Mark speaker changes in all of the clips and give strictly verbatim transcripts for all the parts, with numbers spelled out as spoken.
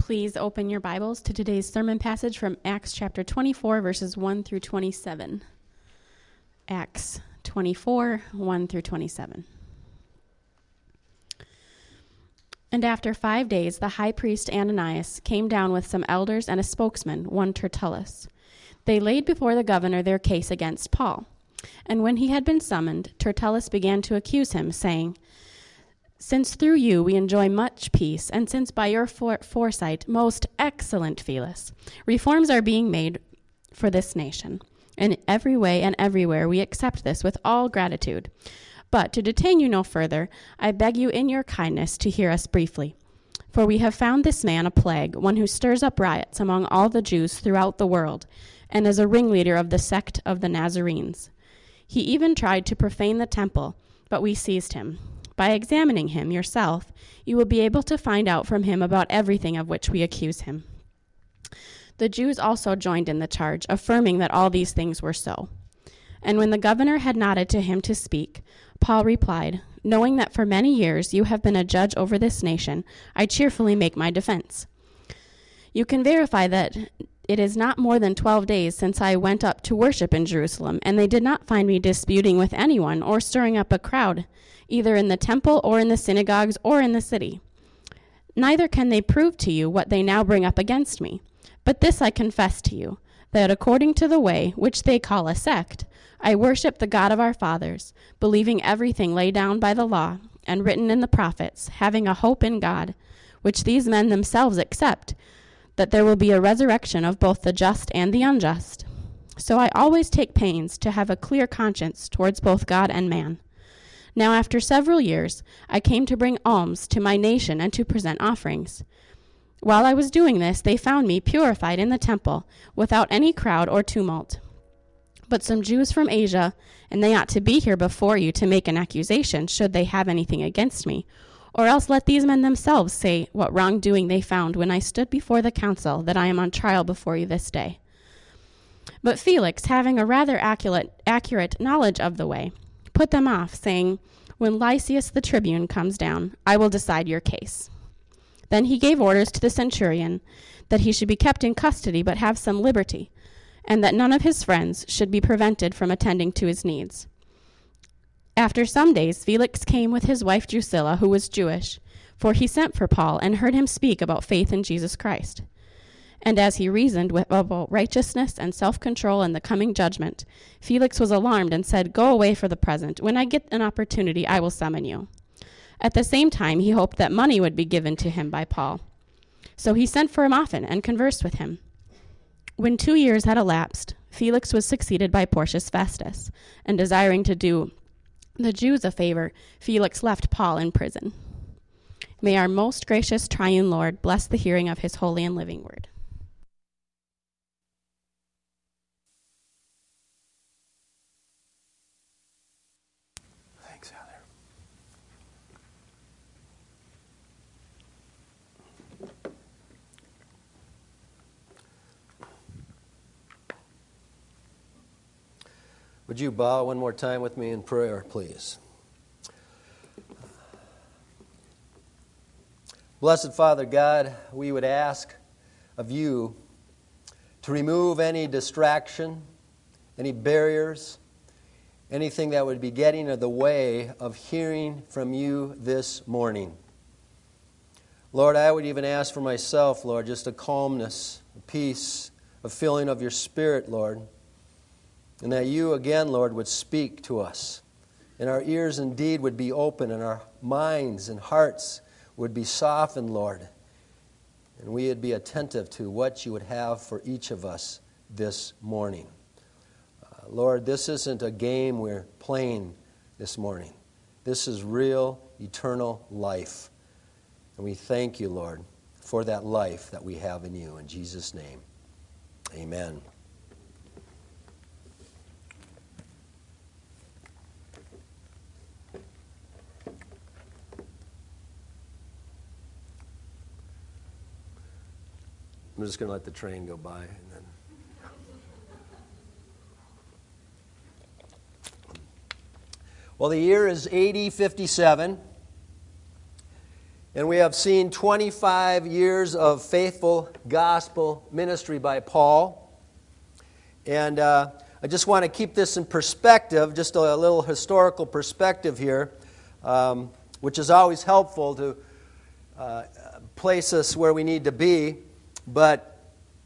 Speaker 1: Please open your Bibles to today's sermon passage from Acts chapter twenty-four, verses one through twenty-seven. Acts twenty-four, one through twenty-seven. And after five days, the high priest Ananias came down with some elders and a spokesman, one Tertullus. They laid before the governor their case against Paul. And when he had been summoned, Tertullus began to accuse him, saying, "Since through you we enjoy much peace, and since by your fore- foresight, most excellent Felix, reforms are being made for this nation, in every way and everywhere we accept this with all gratitude. But to detain you no further, I beg you in your kindness to hear us briefly. For we have found this man a plague, one who stirs up riots among all the Jews throughout the world, and is a ringleader of the sect of the Nazarenes. He even tried to profane the temple, but we seized him. By examining him yourself, you will be able to find out from him about everything of which we accuse him." The Jews also joined in the charge, affirming that all these things were so. And when the governor had nodded to him to speak, Paul replied, "Knowing that for many years you have been a judge over this nation, I cheerfully make my defense. You can verify that it is not more than twelve days since I went up to worship in Jerusalem, and they did not find me disputing with anyone or stirring up a crowd, either in the temple or in the synagogues or in the city. Neither can they prove to you what they now bring up against me. But this I confess to you, that according to the way, which they call a sect, I worship the God of our fathers, believing everything laid down by the law and written in the prophets, having a hope in God, which these men themselves accept, that there will be a resurrection of both the just and the unjust. So I always take pains to have a clear conscience towards both God and man. Now after several years, I came to bring alms to my nation and to present offerings. While I was doing this, they found me purified in the temple, without any crowd or tumult. But some Jews from Asia, and they ought to be here before you to make an accusation, should they have anything against me, or else let these men themselves say what wrongdoing they found when I stood before the council, that I am on trial before you this day." But Felix, having a rather accurate, accurate knowledge of the way, put them off, saying, "When Lysias the tribune comes down, I will decide your case." Then he gave orders to the centurion that he should be kept in custody but have some liberty, and that none of his friends should be prevented from attending to his needs. After some days, Felix came with his wife Drusilla, who was Jewish, for he sent for Paul and heard him speak about faith in Jesus Christ. And as he reasoned with, about righteousness and self-control and the coming judgment, Felix was alarmed and said, "Go away for the present. When I get an opportunity, I will summon you." At the same time, he hoped that money would be given to him by Paul. So he sent for him often and conversed with him. When two years had elapsed, Felix was succeeded by Porcius Festus, and desiring to do the Jews a favor, Felix left Paul in prison. May our most gracious triune Lord bless the hearing of his holy and living word.
Speaker 2: Thanks, Heather. Would you bow one more time with me in prayer, please? Blessed Father God, we would ask of you to remove any distraction, any barriers, anything that would be getting in the way of hearing from you this morning. Lord, I would even ask for myself, Lord, just a calmness, a peace, a feeling of your Spirit, Lord. And that you again, Lord, would speak to us. And our ears indeed would be open, and our minds and hearts would be softened, Lord. And we would be attentive to what you would have for each of us this morning. Uh, Lord, this isn't a game we're playing this morning. This is real, eternal life. And we thank you, Lord, for that life that we have in you. In Jesus' name, amen. I'm just going to let the train go by. And then well, the year is A D fifty-seven. And we have seen twenty-five years of faithful gospel ministry by Paul. And uh, I just want to keep this in perspective, just a little historical perspective here, um, which is always helpful to uh, place us where we need to be. But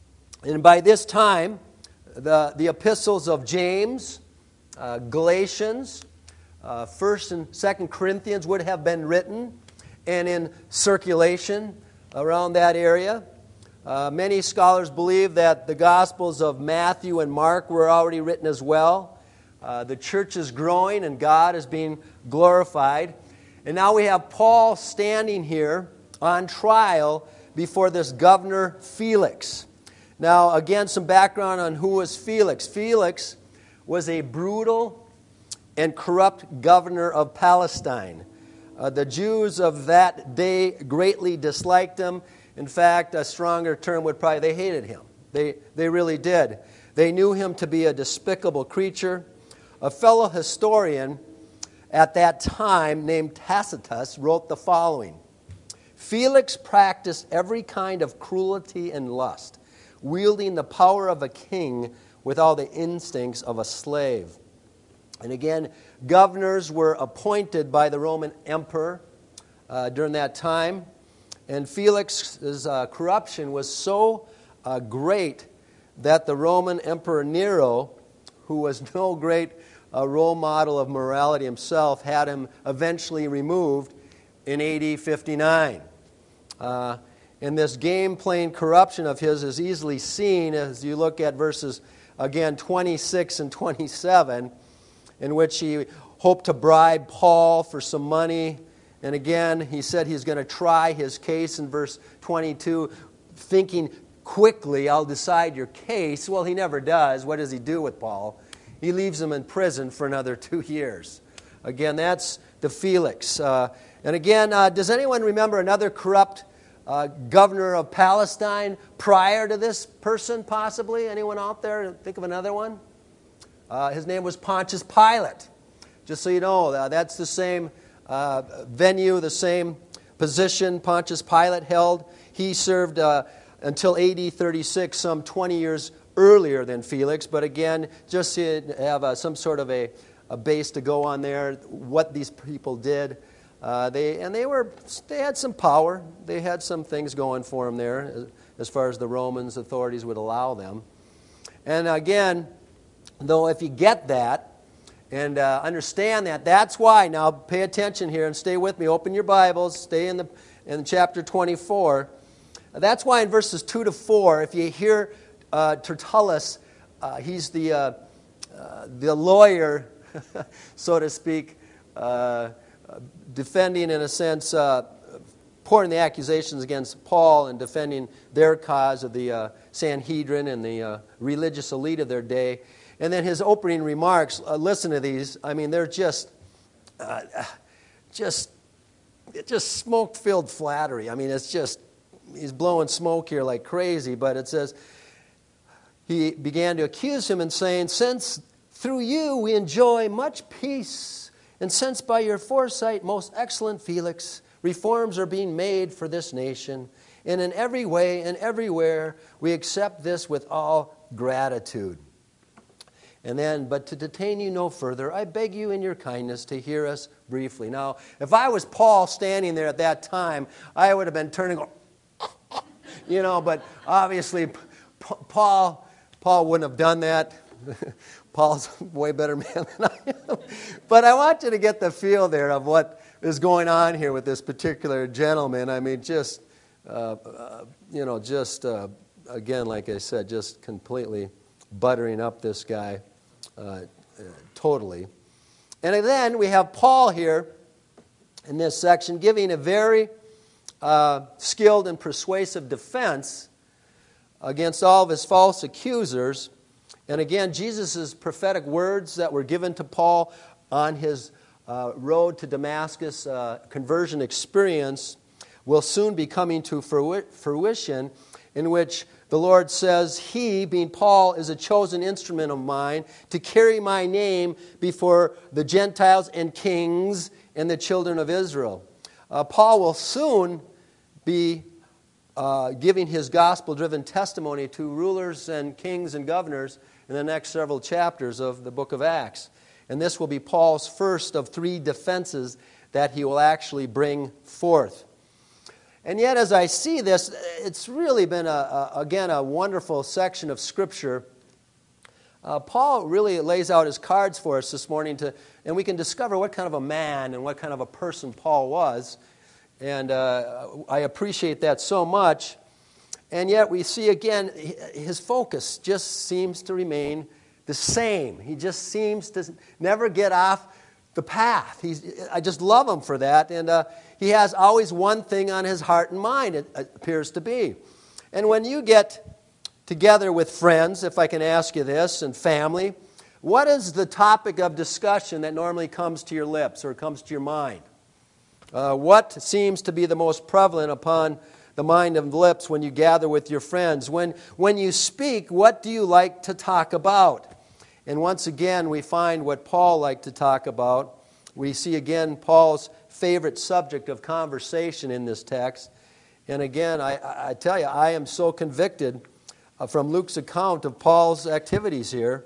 Speaker 2: and by this time, the, the epistles of James, uh, Galatians, uh, First and Second Corinthians would have been written and in circulation around that area. Uh, many scholars believe that the Gospels of Matthew and Mark were already written as well. Uh, the church is growing and God is being glorified. And now we have Paul standing here on trial before this governor Felix. Now, again, some background on who was Felix. Felix was a brutal and corrupt governor of Palestine. Uh, the Jews of that day greatly disliked him. In fact, a stronger term would probably, they hated him. They, they really did. They knew him to be a despicable creature. A fellow historian at that time named Tacitus wrote the following: Felix practiced every kind of cruelty and lust, wielding the power of a king with all the instincts of a slave. And again, governors were appointed by the Roman emperor uh, during that time. And Felix's uh, corruption was so uh, great that the Roman Emperor Nero, who was no great uh, role model of morality himself, had him eventually removed in A D fifty-nine. Uh, and this game-playing corruption of his is easily seen as you look at verses, again, twenty-six and twenty-seven, in which he hoped to bribe Paul for some money. And again, he said he's going to try his case in verse twenty-two, thinking quickly, I'll decide your case. Well, he never does. What does he do with Paul? He leaves him in prison for another two years. Again, that's the Felix. Uh, and again, uh, does anyone remember another corrupt uh, governor of Palestine prior to this person, possibly? Anyone out there think of another one? Uh, his name was Pontius Pilate. Just so you know, uh, that's the same uh, venue, the same position Pontius Pilate held. He served uh, until A D thirty-six, some twenty years earlier than Felix. But again, just to have uh, some sort of a, a base to go on there, what these people did. Uh, they and they were they had some power. They had some things going for them there, as, as far as the Romans authorities would allow them. And again, though, if you get that and uh, understand that, that's why. Now, pay attention here and stay with me. Open your Bibles. Stay in the in chapter twenty-four. That's why in verses two to four, if you hear uh, Tertullus, uh, he's the uh, uh, the lawyer, so to speak, uh, defending in a sense, uh, pouring the accusations against Paul and defending their cause of the uh, Sanhedrin and the uh, religious elite of their day. And then his opening remarks, uh, listen to these. I mean, they're just, uh, just, just smoke-filled flattery. I mean, it's just, he's blowing smoke here like crazy. But it says, he began to accuse him and saying, since through you we enjoy much peace, and since by your foresight, most excellent Felix, reforms are being made for this nation, and in every way and everywhere we accept this with all gratitude. And then, but to detain you no further, I beg you in your kindness to hear us briefly. Now, if I was Paul standing there at that time, I would have been turning, you know, but obviously Paul, Paul wouldn't have done that. Paul's a way better man than I am. But I want you to get the feel there of what is going on here with this particular gentleman. I mean, just, uh, uh, you know, just, uh, again, like I said, just completely buttering up this guy uh, uh, totally. And then we have Paul here in this section giving a very uh, skilled and persuasive defense against all of his false accusers. And again, Jesus' prophetic words that were given to Paul on his uh, road to Damascus uh, conversion experience will soon be coming to fruition, in which the Lord says, he, being Paul, is a chosen instrument of mine to carry my name before the Gentiles and kings and the children of Israel. Uh, Paul will soon be uh, giving his gospel-driven testimony to rulers and kings and governors in the next several chapters of the book of Acts. And this will be Paul's first of three defenses that he will actually bring forth. And yet, as I see this, it's really been, a, a, again, a wonderful section of Scripture. Uh, Paul really lays out his cards for us this morning, to, and we can discover what kind of a man and what kind of a person Paul was. And uh, I appreciate that so much. And yet we see again, his focus just seems to remain the same. He just seems to never get off the path. He's, I just love him for that. And uh, he has always one thing on his heart and mind, it appears to be. And when you get together with friends, if I can ask you this, and family, what is the topic of discussion that normally comes to your lips or comes to your mind? Uh, what seems to be the most prevalent upon the mind and lips when you gather with your friends? When, when you speak, what do you like to talk about? And once again, we find what Paul liked to talk about. We see again Paul's favorite subject of conversation in this text. And again, I, I tell you, I am so convicted from Luke's account of Paul's activities here.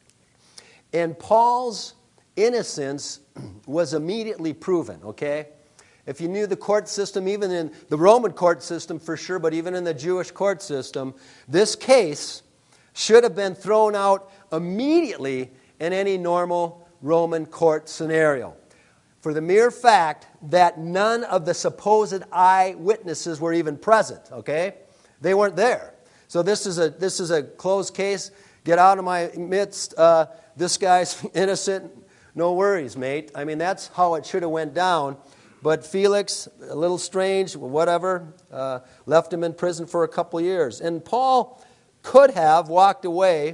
Speaker 2: And Paul's innocence was immediately proven, okay? If you knew the court system, even in the Roman court system for sure, but even in the Jewish court system, this case should have been thrown out immediately in any normal Roman court scenario, for the mere fact that none of the supposed eyewitnesses were even present, okay? They weren't there. So this is a this is a closed case. Get out of my midst. Uh, this guy's innocent. No worries, mate. I mean, that's how it should have went down. But Felix, a little strange, whatever, uh, left him in prison for a couple years. And Paul could have walked away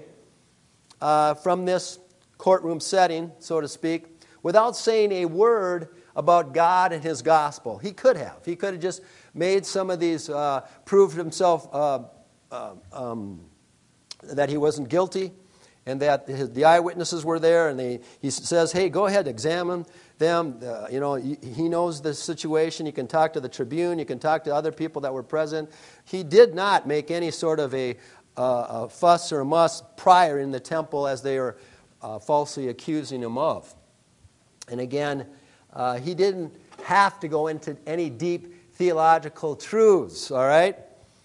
Speaker 2: uh, from this courtroom setting, so to speak, without saying a word about God and His gospel. He could have. He could have just made some of these, uh, proved himself uh, uh, um, that he wasn't guilty, and that his, the eyewitnesses were there, and they, he says, hey, go ahead, examine them. Uh, you know, he knows the situation. You can talk to the tribune. You can talk to other people that were present. He did not make any sort of a, uh, a fuss or a muss prior in the temple as they were uh, falsely accusing him of. And again, uh, he didn't have to go into any deep theological truths, all right?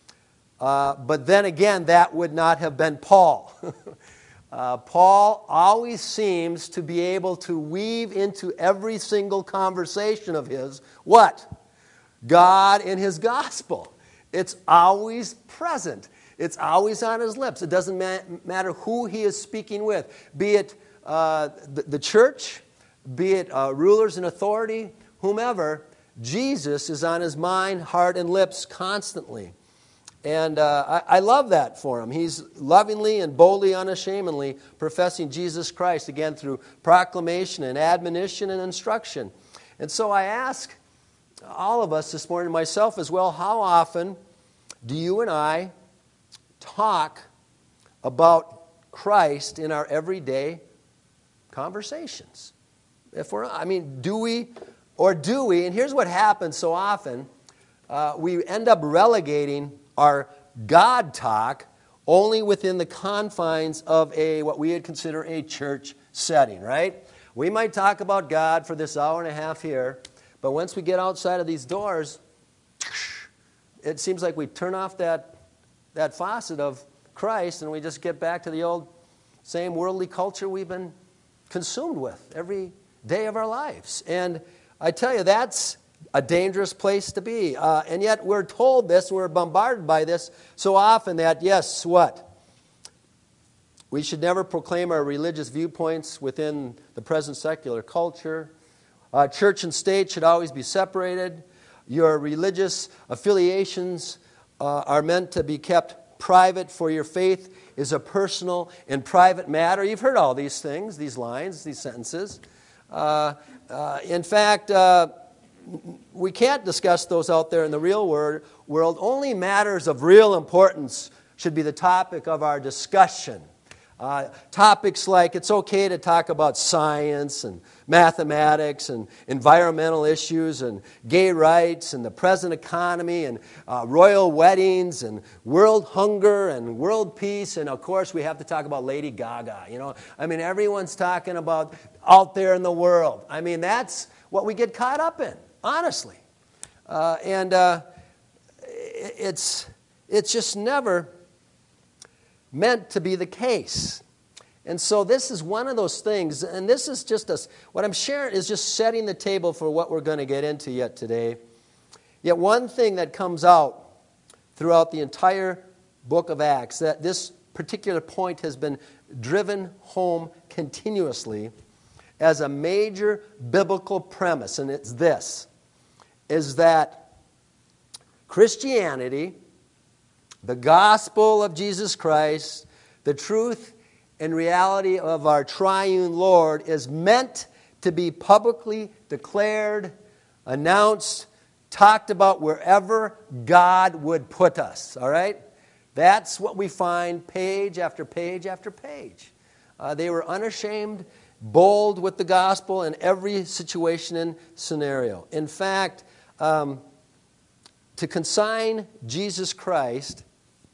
Speaker 2: Uh, but then again, that would not have been Paul. Uh, Paul always seems to be able to weave into every single conversation of his, what? God and His gospel. It's always present. It's always on his lips. It doesn't ma- matter who he is speaking with, be it uh, the, the church, be it uh, rulers in authority, whomever. Jesus is on his mind, heart, and lips constantly. And uh, I, I love that for him. He's lovingly and boldly, unashamedly professing Jesus Christ, again, through proclamation and admonition and instruction. And so I ask all of us this morning, myself as well, how often do you and I talk about Christ in our everyday conversations? If we're, I mean, do we or do we? And here's what happens so often. Uh, we end up relegating our God talk only within the confines of a what we would consider a church setting, right? We might talk about God for this hour and a half here, but once we get outside of these doors, it seems like we turn off that, that faucet of Christ and we just get back to the old same worldly culture we've been consumed with every day of our lives. And I tell you, that's a dangerous place to be. Uh, and yet we're told this, we're bombarded by this so often that, yes, what? We should never proclaim our religious viewpoints within the present secular culture. Uh, church and state should always be separated. Your religious affiliations uh, are meant to be kept private, for your faith is a personal and private matter. You've heard all these things, these lines, these sentences. Uh, uh, in fact, uh, we can't discuss those out there in the real world. Only matters of real importance should be the topic of our discussion. Uh, topics like it's okay to talk about science and mathematics and environmental issues and gay rights and the present economy and uh, royal weddings and world hunger and world peace. And, of course, we have to talk about Lady Gaga. You know, I mean, everyone's talking about out there in the world. I mean, that's what we get caught up in, honestly. Uh, and uh, it's it's just never meant to be the case. And so this is one of those things, and this is just a, what I'm sharing is just setting the table for what we're going to get into yet today. Yet one thing that comes out throughout the entire book of Acts, that this particular point has been driven home continuously as a major biblical premise, and it's this, is that Christianity, the gospel of Jesus Christ, the truth and reality of our triune Lord is meant to be publicly declared, announced, talked about wherever God would put us, all right? That's what we find page after page after page. Uh, they were unashamed, bold with the gospel in every situation and scenario. In fact, um, to consign Jesus Christ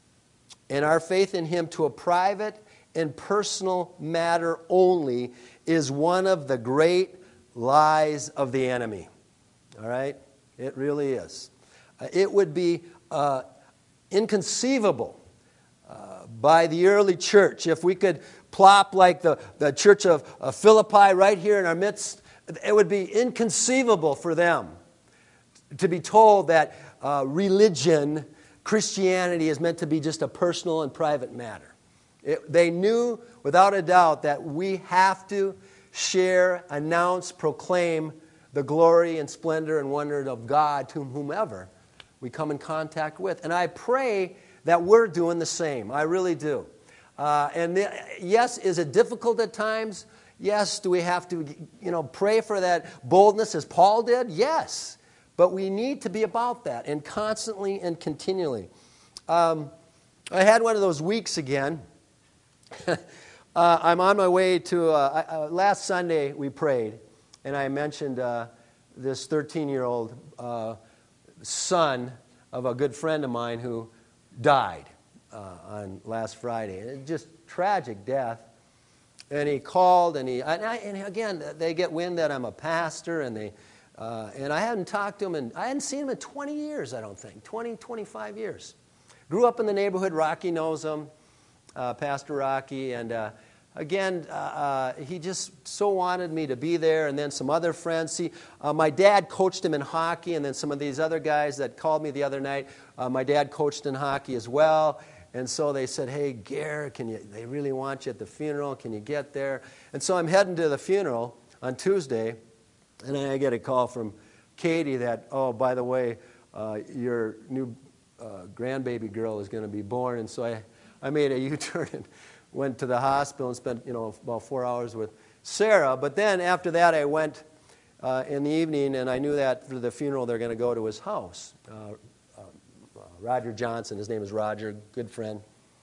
Speaker 2: and our faith in Him to a private and personal matter only is one of the great lies of the enemy. All right? It really is. Uh, it would be uh, inconceivable uh, by the early church if we could plop like the, the church of uh, Philippi right here in our midst. It would be inconceivable for them to be told that uh, religion, Christianity, is meant to be just a personal and private matter. It, they knew without a doubt that we have to share, announce, proclaim the glory and splendor and wonder of God to whomever we come in contact with. And I pray that we're doing the same. I really do. Uh, and the, yes, is it difficult at times? Yes. Do we have to, you know, pray for that boldness as Paul did? Yes. But we need to be about that, and constantly and continually. Um, I had one of those weeks again. uh, I'm on my way to, uh, uh, last Sunday we prayed, and I mentioned uh, this thirteen-year-old uh, son of a good friend of mine who died uh, on last Friday. And just tragic death. And he called, and he, and, I, and again, they get wind that I'm a pastor, and they, uh, and I hadn't talked to him, and I hadn't seen him in twenty years, I don't think, twenty, twenty-five years. Grew up in the neighborhood. Rocky knows him, uh, Pastor Rocky, and uh, again, uh, uh, he just so wanted me to be there, and then some other friends. See, uh, my dad coached him in hockey, and then some of these other guys that called me the other night, uh, my dad coached in hockey as well. And so they said, hey, Gare, can you, they really want you at the funeral. Can you get there? And so I'm heading to the funeral on Tuesday, and then I get a call from Katie that, oh, by the way, uh, your new uh, grandbaby girl is going to be born. And so I, I made a U-turn and went to the hospital and spent, you know, about four hours with Sarah. But then after that, I went uh, in the evening, and I knew that for the funeral they're going to go to his house. Uh, Roger Johnson, his name is Roger, good friend.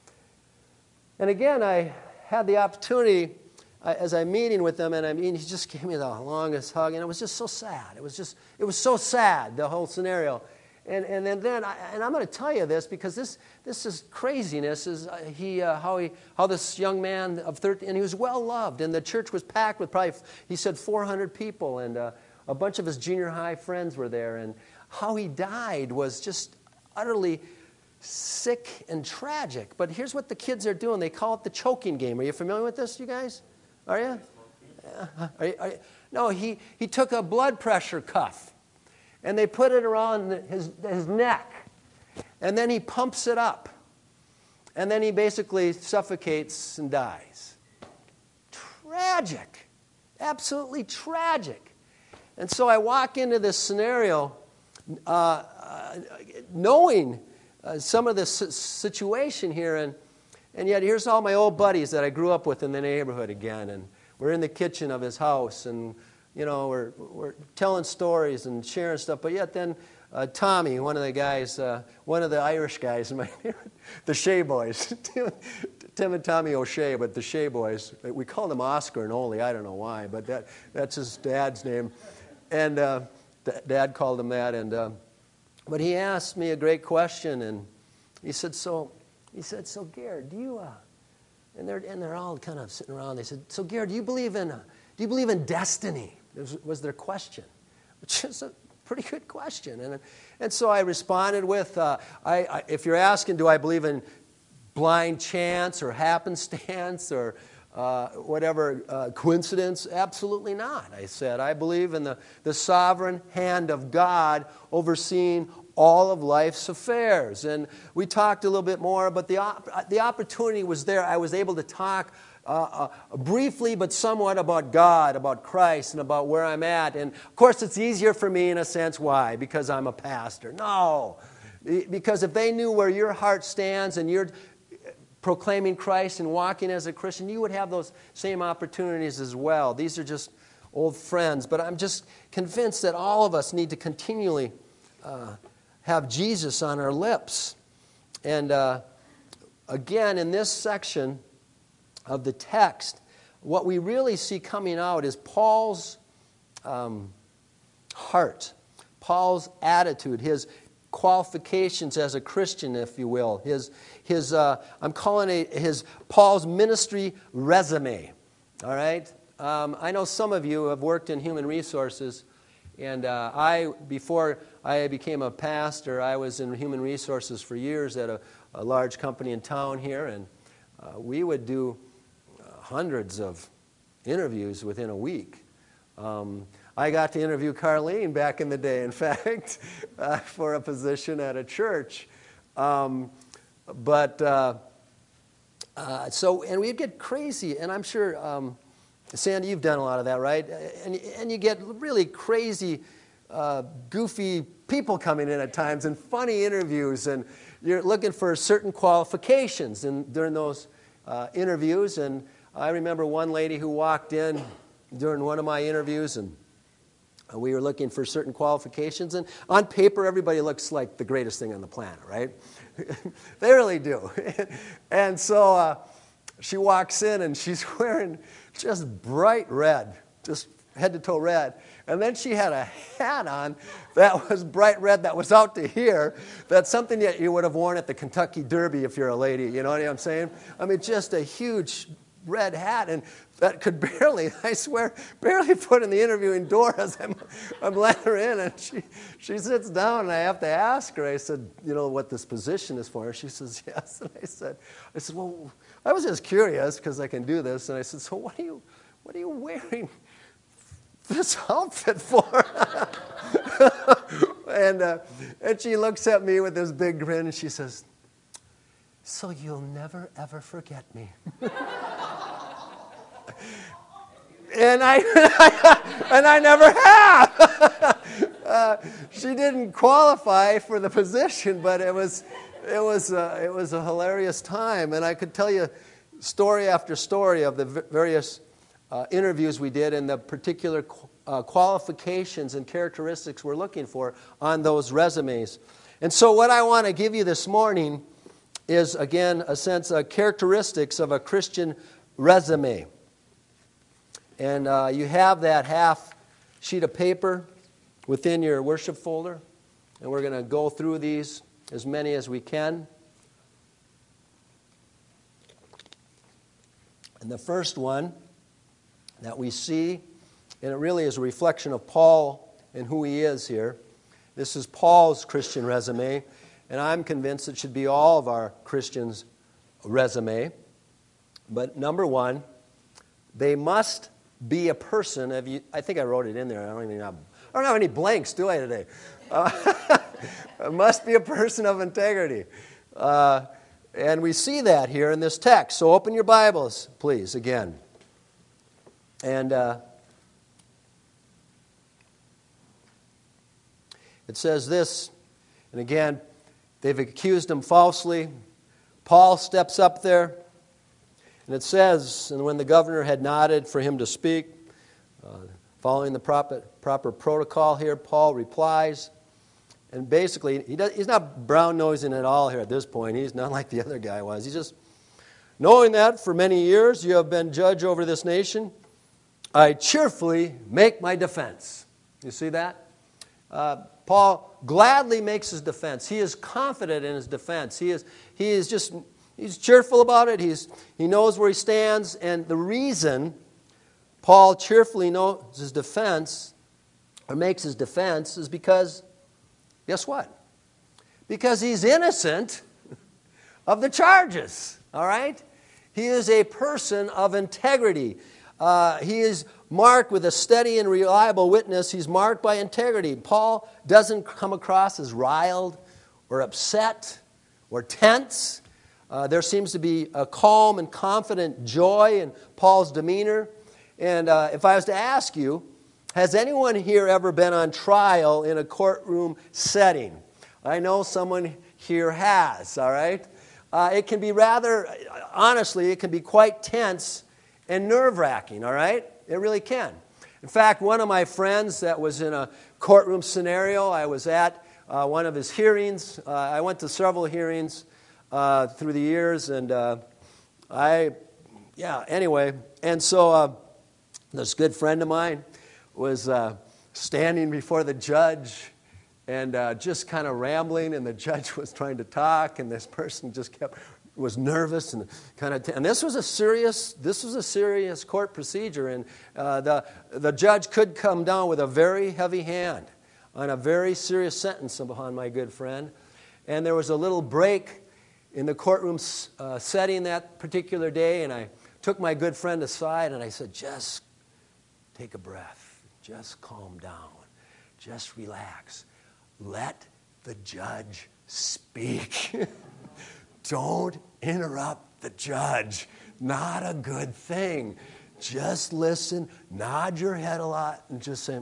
Speaker 2: And again, I had the opportunity, uh, as I'm meeting with him, and I mean, he just gave me the longest hug, and it was just so sad. It was just, it was so sad, the whole scenario. And and then, then I, and I'm going to tell you this because this this is craziness. Is uh, he uh, how he how this young man of thirteen, and he was well loved, and the church was packed with probably, he said, four hundred people, and uh, a bunch of his junior high friends were there, and how he died was just utterly sick and tragic. But here's what the kids are doing. They call it the choking game. Are you familiar with this, you guys? Are you? Uh, are you, are you? No, he, he took a blood pressure cuff, and they put it around his, his neck, and then he pumps it up, and then he basically suffocates and dies. Tragic. Absolutely tragic. And so I walk into this scenario uh, Uh, knowing uh, some of this situation here, and and yet here's all my old buddies that I grew up with in the neighborhood again, and we're in the kitchen of his house, and you know we're we're telling stories and sharing stuff, but yet then uh, Tommy, one of the guys, uh, one of the Irish guys, in my the Shea Boys, Tim, Tim and Tommy O'Shea, but the Shea Boys. We called him Oscar and Ole. I don't know why, but that that's his dad's name, and uh, Dad called him that. And uh, but he asked me a great question, and he said, "So, he said, so Gare, do you?" Uh, and they're and they're all kind of sitting around. They said, "So Gare, do you believe in uh, do you believe in destiny?" Was, was their question, which is a pretty good question. And and so I responded with, uh, I, I, if you're asking, do I believe in blind chance or happenstance or uh, whatever uh, coincidence? Absolutely not. I said, I believe in the, the sovereign hand of God overseeing all of life's affairs. And we talked a little bit more, but the, op- the opportunity was there. I was able to talk Uh, uh, briefly but somewhat about God, about Christ, and about where I'm at. And of course it's easier for me in a sense. Why? Because I'm a pastor. No. Because if they knew where your heart stands and you're proclaiming Christ and walking as a Christian, you would have those same opportunities as well. These are just old friends. But I'm just convinced that all of us need to continually uh, have Jesus on our lips. And uh, again, in this section of the text, what we really see coming out is Paul's um, heart, Paul's attitude, his qualifications as a Christian, if you will. His, his uh, I'm calling it his Paul's ministry resume. All right. Um, I know some of you have worked in human resources, and uh, I, before I became a pastor, I was in human resources for years at a, a large company in town here, and uh, we would do hundreds of interviews within a week. Um, I got to interview Carlene back in the day, in fact, uh, for a position at a church. Um, but, uh, uh, so, and we'd get crazy, and I'm sure, um, Sandy, you've done a lot of that, right? And, and you get really crazy, uh, goofy people coming in at times, and funny interviews, and you're looking for certain qualifications in, during those uh, interviews. And I remember one lady who walked in during one of my interviews, and we were looking for certain qualifications. And on paper, everybody looks like the greatest thing on the planet, right? They really do. And so uh, she walks in, and she's wearing just bright red, just head to toe red. And then she had a hat on that was bright red, that was out to here. That's something that you would have worn at the Kentucky Derby if you're a lady. You know what I'm saying? I mean, just a huge red hat, and that could barely, I swear, barely put in the interviewing door as I'm, I'm letting her in, and she, she sits down, and I have to ask her. I said, you know, what this position is for? And she says, yes. And I said, I said, well, I was just curious because I can do this. And I said, so what are you, what are you wearing this outfit for? and uh, and she looks at me with this big grin, and she says, so you'll never ever forget me. And I, and I never have. uh, she didn't qualify for the position, but it was, it was, uh, it was a hilarious time, and I could tell you story after story of the various uh, interviews we did and the particular uh, qualifications and characteristics we're looking for on those resumes. And so, what I want to give you this morning is, again, a sense of characteristics of a Christian resume. And uh, you have that half sheet of paper within your worship folder. And we're going to go through these, as many as we can. And the first one that we see, and it really is a reflection of Paul and who he is here. This is Paul's Christian resume. And I'm convinced it should be all of our Christians' resume. But number one, they must be a person of you. I think I wrote it in there. I don't even have, I don't have any blanks, do I, today? Uh, must be a person of integrity. Uh, and we see that here in this text. So open your Bibles, please, again. And uh, it says this, and again, they've accused him falsely. Paul steps up there. And it says, and when the governor had nodded for him to speak, uh, following the proper, proper protocol here, Paul replies. And basically, he does, he's not brown-nosing at all here at this point. He's not like the other guy was. He's just, knowing that for many years you have been judge over this nation, I cheerfully make my defense. You see that? Uh, Paul gladly makes his defense. He is confident in his defense. He is, he is just, he's cheerful about it. He's, he knows where he stands. And the reason Paul cheerfully knows his defense, or makes his defense, is because, guess what? Because he's innocent of the charges, all right? He is a person of integrity. Uh, he is marked with a steady and reliable witness. He's marked by integrity. Paul doesn't come across as riled or upset or tense. Uh, there seems to be a calm and confident joy in Paul's demeanor. And uh, if I was to ask you, has anyone here ever been on trial in a courtroom setting? I know someone here has, all right? Uh, it can be rather, honestly, it can be quite tense and nerve-wracking, all right? It really can. In fact, one of my friends that was in a courtroom scenario, I was at uh, one of his hearings. Uh, I went to several hearings uh, through the years, and uh, I, yeah, anyway. And so uh, this good friend of mine was uh, standing before the judge and uh, just kind of rambling, and the judge was trying to talk, and this person just kept was nervous and kind of, t- and this was a serious, this was a serious court procedure, and uh, the the judge could come down with a very heavy hand on a very serious sentence upon my good friend, and there was a little break in the courtroom uh, setting that particular day, and I took my good friend aside and I said, just take a breath, just calm down, just relax, let the judge speak. Don't interrupt the judge. Not a good thing. Just listen, nod your head a lot, and just say,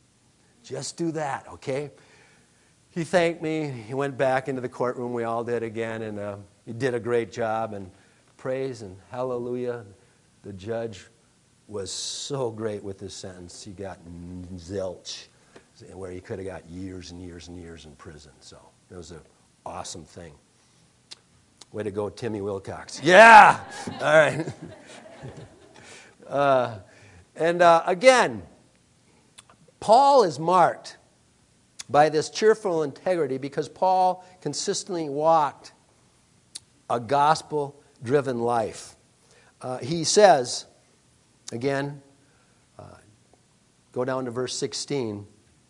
Speaker 2: just do that, okay? He thanked me. He went back into the courtroom. We all did again, and uh, he did a great job. And praise and hallelujah, the judge was so great with his sentence. He got zilch, where he could have got years and years and years in prison. So it was an awesome thing. Way to go, Timmy Wilcox. Yeah! All right. uh, and uh, again, Paul is marked by this cheerful integrity because Paul consistently walked a gospel-driven life. Uh, he says, again, uh, go down to verse sixteen.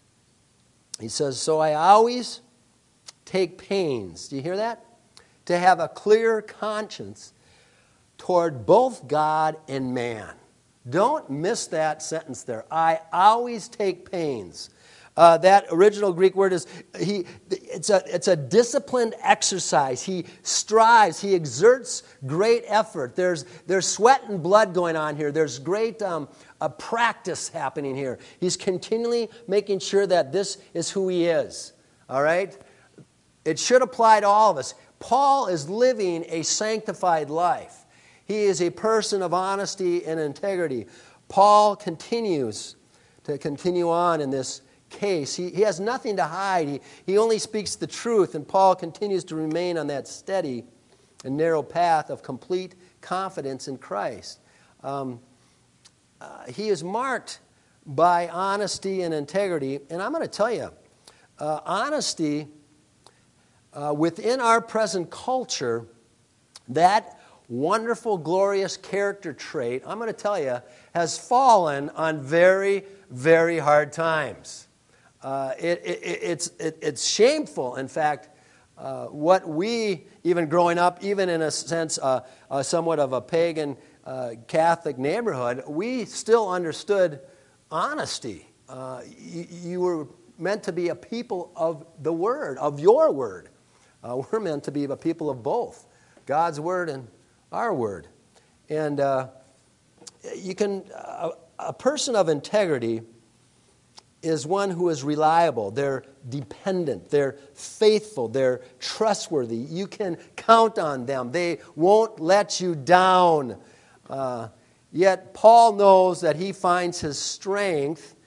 Speaker 2: He says, so I always take pains. Do you hear that? To have a clear conscience toward both God and man. Don't miss that sentence there. I always take pains. Uh, that original Greek word is, he. It's a, it's a disciplined exercise. He strives. He exerts great effort. There's, there's sweat and blood going on here. There's great um, a practice happening here. He's continually making sure that this is who he is. All right? It should apply to all of us. Paul is living a sanctified life. He is a person of honesty and integrity. Paul continues to continue on in this case. He, he has nothing to hide. He, he only speaks the truth, and Paul continues to remain on that steady and narrow path of complete confidence in Christ. Um, uh, he is marked by honesty and integrity, and I'm going to tell you, uh, honesty Uh, within our present culture, that wonderful, glorious character trait, I'm going to tell you, has fallen on very, very hard times. Uh, it, it, it's, it, it's shameful, in fact, uh, what we, even growing up, even in a sense, uh, uh, somewhat of a pagan uh, Catholic neighborhood, we still understood honesty. Uh, you, you were meant to be a people of the Word, of your Word. Uh, we're meant to be a people of both, God's Word and our Word. And uh, you can, uh, a person of integrity is one who is reliable. They're dependent. They're faithful. They're trustworthy. You can count on them. They won't let you down. Uh, yet Paul knows that he finds his strength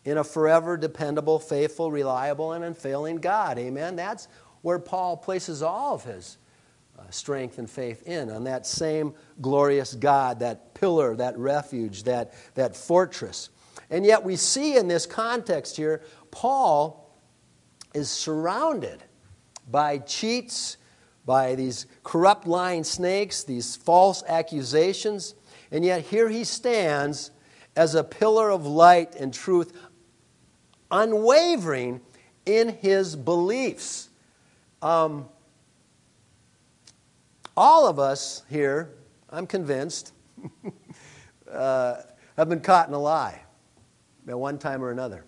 Speaker 2: in a forever dependable, faithful, reliable, and unfailing God. Amen? That's where Paul places all of his uh, strength and faith in, on that same glorious God, that pillar, that refuge, that, that fortress. And yet we see in this context here, Paul is surrounded by cheats, by these corrupt lying snakes, these false accusations, and yet here he stands as a pillar of light and truth, unwavering in his beliefs. Um, all of us here, I'm convinced, uh, have been caught in a lie at one time or another.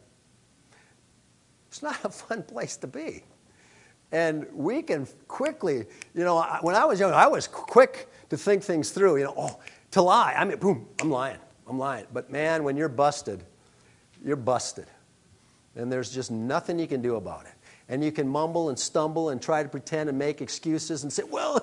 Speaker 2: It's not a fun place to be. And we can quickly, you know, when I was young, I was quick to think things through, you know, oh, to lie. I mean, boom, I'm lying, I'm lying. But man, when you're busted, you're busted. And there's just nothing you can do about it. And you can mumble and stumble and try to pretend and make excuses and say, well,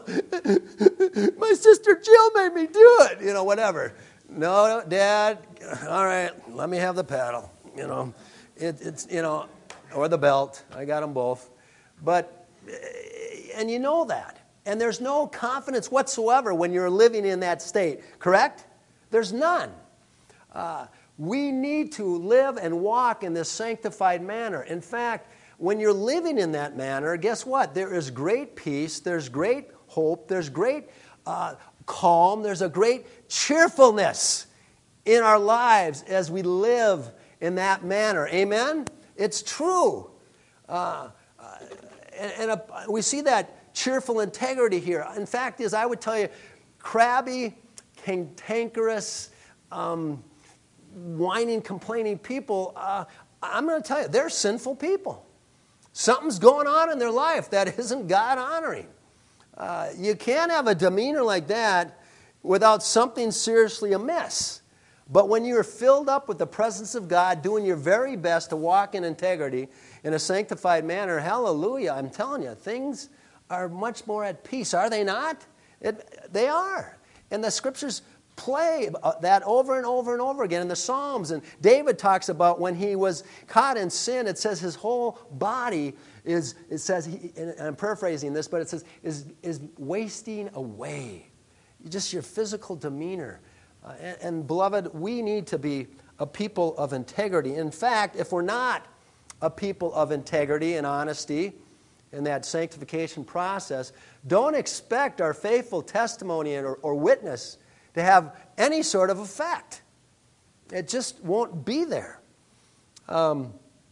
Speaker 2: my sister Jill made me do it, you know, whatever. No, Dad, all right, let me have the paddle, you know. It, it's, you know, or the belt. I got them both. But, and you know that. And there's no confidence whatsoever when you're living in that state, correct? There's none. Uh, we need to live and walk in this sanctified manner. In fact, when you're living in that manner, guess what? There is great peace, there's great hope, there's great uh, calm, there's a great cheerfulness in our lives as we live in that manner. Amen? It's true. Uh, uh, and and uh, we see that cheerful integrity here. In fact, as I would tell you, crabby, cantankerous, um, whining, complaining people, uh, I'm going to tell you, they're sinful people. Something's going on in their life that isn't God-honoring. Uh, you can't have a demeanor like that without something seriously amiss. But when you're filled up with the presence of God, doing your very best to walk in integrity in a sanctified manner, hallelujah, I'm telling you, things are much more at peace. Are they not? It, they are. And the Scriptures play that over and over and over again in the Psalms. And David talks about when he was caught in sin, it says his whole body is, it says, he, and I'm paraphrasing this, but it says, is, is wasting away. Just your physical demeanor. Uh, and, and beloved, we need to be a people of integrity. In fact, if we're not a people of integrity and honesty in that sanctification process, don't expect our faithful testimony or, or witness to have any sort of effect. It just won't be there. Um,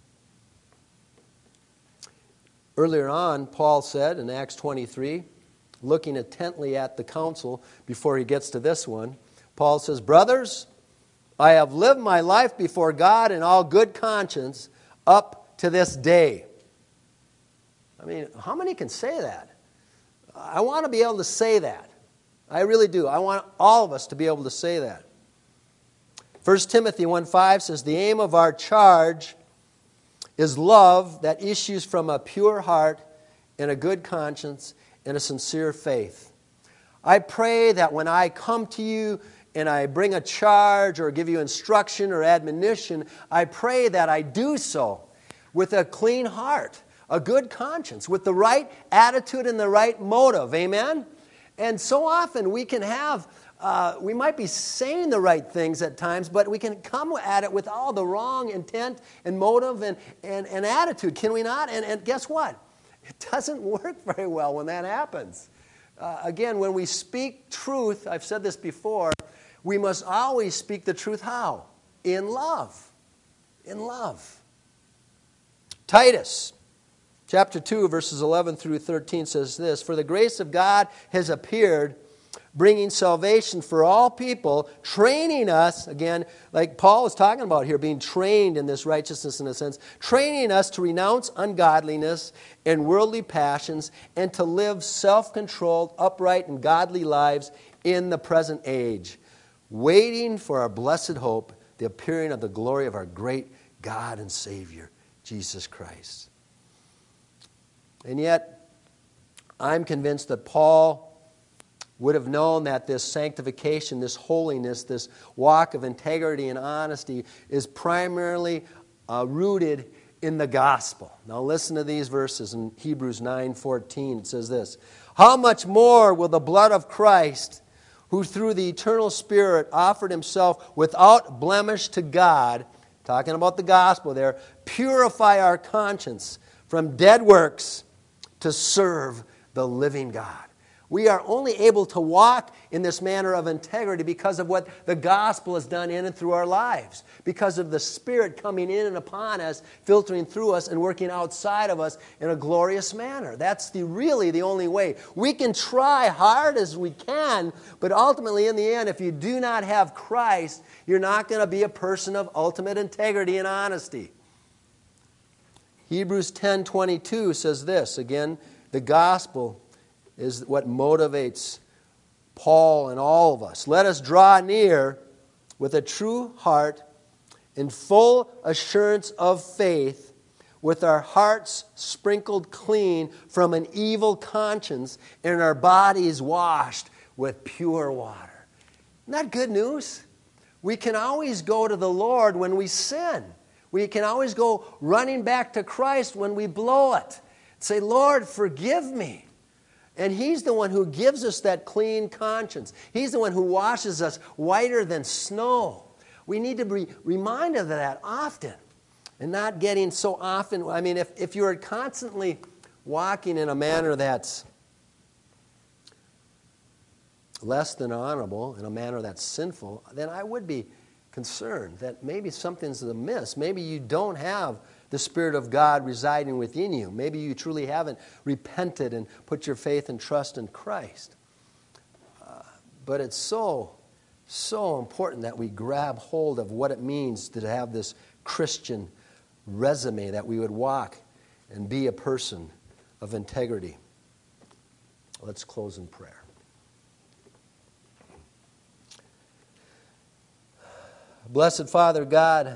Speaker 2: earlier on, Paul said in Acts twenty-three, looking intently at the council before he gets to this one, Paul says, brothers, I have lived my life before God in all good conscience up to this day. I mean, how many can say that? I want to be able to say that. I really do. I want all of us to be able to say that. First Timothy one five says, the aim of our charge is love that issues from a pure heart and a good conscience and a sincere faith. I pray that when I come to you and I bring a charge or give you instruction or admonition, I pray that I do so with a clean heart, a good conscience, with the right attitude and the right motive. Amen? And so often we can have, uh, we might be saying the right things at times, but we can come at it with all the wrong intent and motive and, and, and attitude, can we not? And, and guess what? It doesn't work very well when that happens. Uh, again, when we speak truth, I've said this before, we must always speak the truth how? In love. In love. Titus chapter two, verses eleven through thirteen says this, for the grace of God has appeared, bringing salvation for all people, training us, again, like Paul is talking about here, being trained in this righteousness in a sense, training us to renounce ungodliness and worldly passions and to live self-controlled, upright, and godly lives in the present age, waiting for our blessed hope, the appearing of the glory of our great God and Savior, Jesus Christ. And yet, I'm convinced that Paul would have known that this sanctification, this holiness, this walk of integrity and honesty is primarily uh, rooted in the gospel. Now listen to these verses in Hebrews nine fourteen. It says this, how much more will the blood of Christ, who through the eternal Spirit offered himself without blemish to God, talking about the gospel there, purify our conscience from dead works to serve the living God. We are only able to walk in this manner of integrity because of what the gospel has done in and through our lives, because of the Spirit coming in and upon us, filtering through us and working outside of us in a glorious manner. That's the really the only way. We can try hard as we can, but ultimately in the end, if you do not have Christ, you're not going to be a person of ultimate integrity and honesty. Hebrews ten twenty-two says this, again, the gospel is what motivates Paul and all of us. Let us draw near with a true heart in full assurance of faith, with our hearts sprinkled clean from an evil conscience and our bodies washed with pure water. Isn't that good news? We can always go to the Lord when we sin. We can always go running back to Christ when we blow it. Say, Lord, forgive me. And He's the one who gives us that clean conscience. He's the one who washes us whiter than snow. We need to be reminded of that often and not getting so often. I mean, if, if you're constantly walking in a manner that's less than honorable, in a manner that's sinful, then I would be concerned that maybe something's amiss. Maybe you don't have the Spirit of God residing within you. Maybe you truly haven't repented and put your faith and trust in Christ. Uh, but it's so, so important that we grab hold of what it means to have this Christian resume, that we would walk and be a person of integrity. Let's close in prayer. Blessed Father God,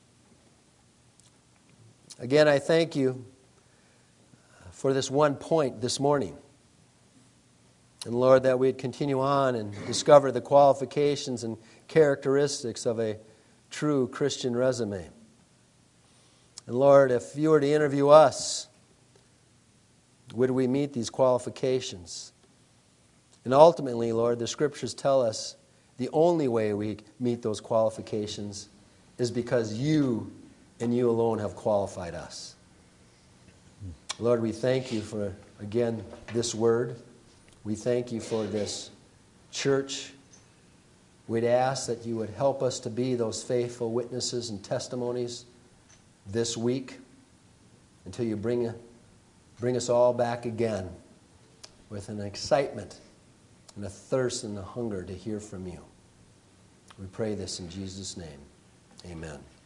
Speaker 2: again, I thank you for this one point this morning. And Lord, that we'd continue on and discover the qualifications and characteristics of a true Christian resume. And Lord, if you were to interview us, would we meet these qualifications? And ultimately, Lord, the Scriptures tell us the only way we meet those qualifications is because you and you alone have qualified us. Lord, we thank you for, again, this word. We thank you for this church. We'd ask that you would help us to be those faithful witnesses and testimonies this week until you bring, bring us all back again with an excitement and a thirst and a hunger to hear from you. We pray this in Jesus' name. Amen.